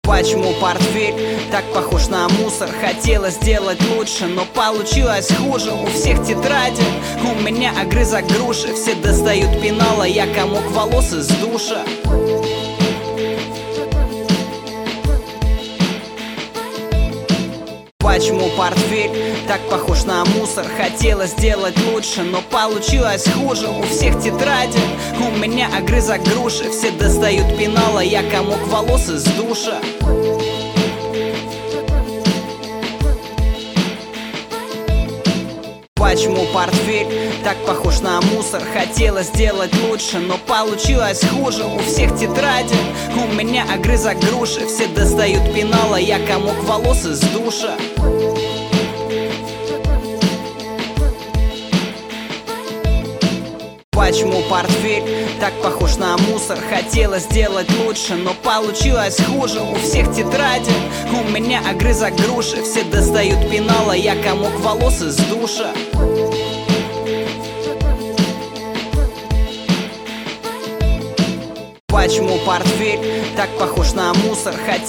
Почему портфель так похож на мусор? Хотела сделать лучше, но получилось хуже. У всех тетради, у меня огрызок груши. Все достают пенала, я комок волос из душа. Почему портфель так похож на мусор? Хотела сделать лучше, но получилось хуже. У всех тетради, у меня огрызок груши. Все достают пенала, я комок волос из душа. Почему портфель так похож на мусор? Хотела сделать лучше, но получилось хуже. У всех тетради, у меня огрызок груши. Все достают пенала, я комок волос из душа. Почему портфель так похож на мусор? Хотела сделать лучше, но получилось хуже. У всех тетради, у меня огрызок груши. Все достают пенала, я комок волос из душа. Почему портфель так похож на мусор?